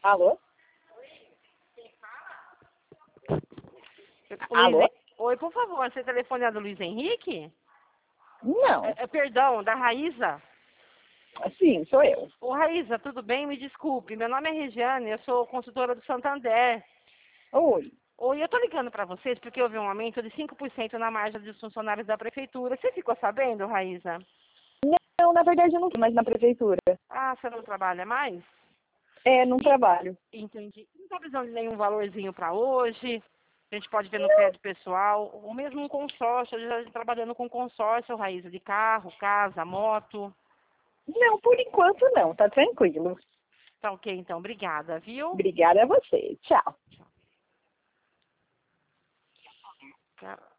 Alô? Alô? Oi, por favor, você telefone do Luiz Henrique? Não. Perdão, da Raíza. Sim, sou eu. Ô, Raíza, tudo bem? Me desculpe, meu nome é Regiane, eu sou consultora do Santander. Oi. Oi, eu tô ligando para vocês porque houve um aumento de 5% na margem dos funcionários da prefeitura. Você ficou sabendo, Raíza? Não, na verdade eu não tô mais na prefeitura. Ah, você não trabalha mais? É, não trabalho. Entendi. Não tá precisando de nenhum valorzinho para hoje? A gente pode ver no crédito pessoal, ou mesmo um consórcio, eu já estou trabalhando com consórcio, Raíza, de carro, casa, moto. Não, por enquanto não, tá tranquilo. Tá ok, então. Obrigada, viu? Obrigada a você. Tchau. Tchau.